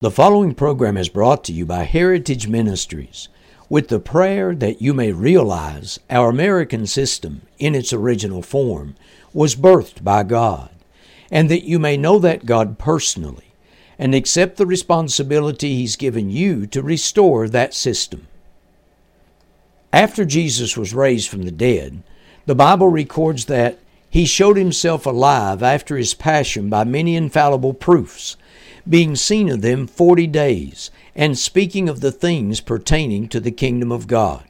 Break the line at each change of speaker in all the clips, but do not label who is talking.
The following program is brought to you by Heritage Ministries, with the prayer that you may realize our American system, in its original form, was birthed by God, and that you may know that God personally and accept the responsibility He's given you to restore that system. After Jesus was raised from the dead, the Bible records that He showed Himself alive after His passion by many infallible proofs, being seen of them 40 days, and speaking of the things pertaining to the kingdom of God.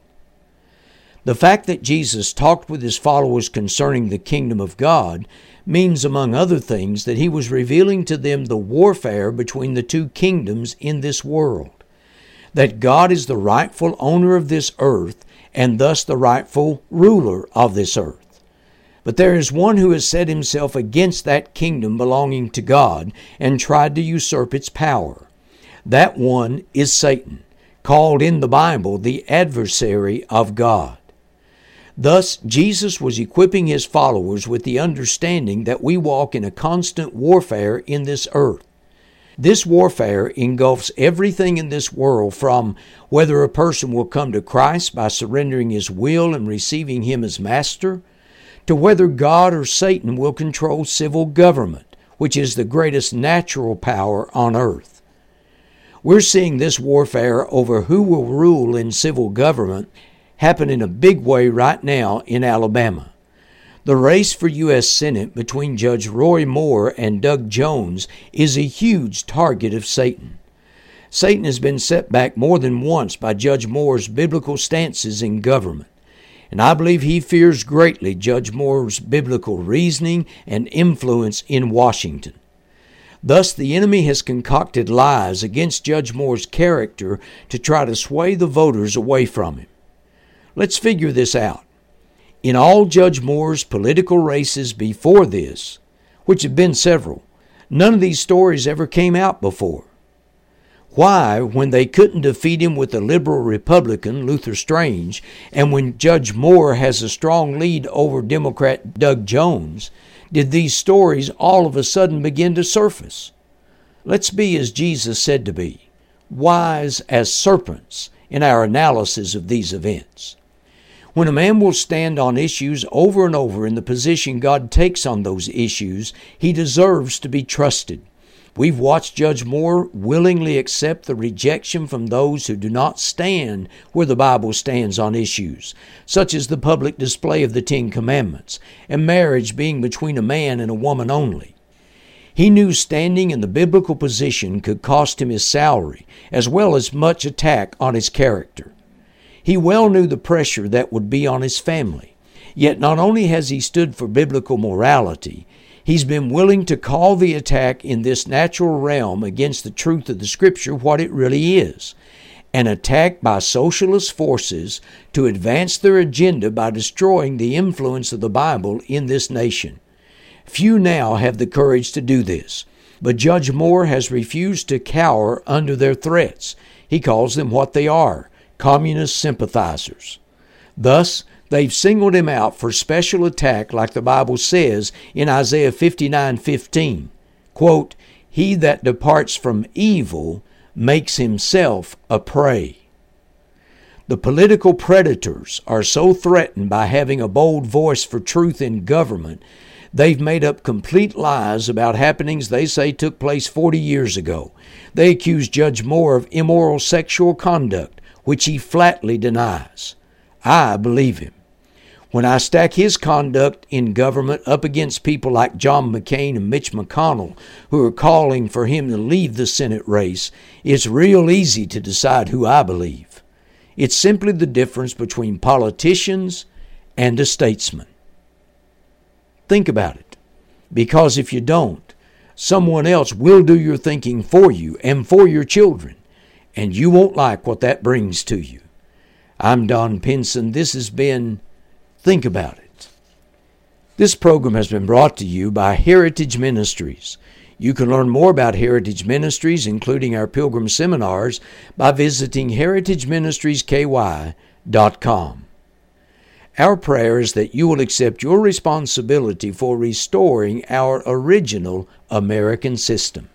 The fact that Jesus talked with His followers concerning the kingdom of God means, among other things, that He was revealing to them the warfare between the two kingdoms in this world, that God is the rightful owner of this earth and thus the rightful ruler of this earth. But there is one who has set himself against that kingdom belonging to God and tried to usurp its power. That one is Satan, called in the Bible the adversary of God. Thus, Jesus was equipping His followers with the understanding that we walk in a constant warfare in this earth. This warfare engulfs everything in this world, from whether a person will come to Christ by surrendering his will and receiving Him as master, to whether God or Satan will control civil government, which is the greatest natural power on earth. We're seeing this warfare over who will rule in civil government happen in a big way right now in Alabama. The race for U.S. Senate between Judge Roy Moore and Doug Jones is a huge target of Satan. Satan has been set back more than once by Judge Moore's biblical stances in government. And I believe he fears greatly Judge Moore's biblical reasoning and influence in Washington. Thus, the enemy has concocted lies against Judge Moore's character to try to sway the voters away from him. Let's figure this out. In all Judge Moore's political races before this, which have been several, none of these stories ever came out before. Why, when they couldn't defeat him with a liberal Republican, Luther Strange, and when Judge Moore has a strong lead over Democrat Doug Jones, did these stories all of a sudden begin to surface? Let's be as Jesus said to be, wise as serpents in our analysis of these events. When a man will stand on issues over and over in the position God takes on those issues, he deserves to be trusted. We've watched Judge Moore willingly accept the rejection from those who do not stand where the Bible stands on issues, such as the public display of the Ten Commandments and marriage being between a man and a woman only. He knew standing in the biblical position could cost him his salary, as well as much attack on his character. He well knew the pressure that would be on his family. Yet not only has he stood for biblical morality, he's been willing to call the attack in this natural realm against the truth of the Scripture what it really is, an attack by socialist forces to advance their agenda by destroying the influence of the Bible in this nation. Few now have the courage to do this, but Judge Moore has refused to cower under their threats. He calls them what they are, communist sympathizers. Thus, they've singled him out for special attack, like the Bible says in Isaiah 59:15. Quote, "He that departs from evil makes himself a prey." The political predators are so threatened by having a bold voice for truth in government, they've made up complete lies about happenings they say took place 40 years ago. They accuse Judge Moore of immoral sexual conduct, which he flatly denies. I believe him. When I stack his conduct in government up against people like John McCain and Mitch McConnell, who are calling for him to leave the Senate race, it's real easy to decide who I believe. It's simply the difference between politicians and a statesman. Think about it, because if you don't, someone else will do your thinking for you and for your children, and you won't like what that brings to you. I'm Don Pinson. This has been Think About It. This program has been brought to you by Heritage Ministries. You can learn more about Heritage Ministries, including our Pilgrim Seminars, by visiting heritageministriesky.com. Our prayer is that you will accept your responsibility for restoring our original American system.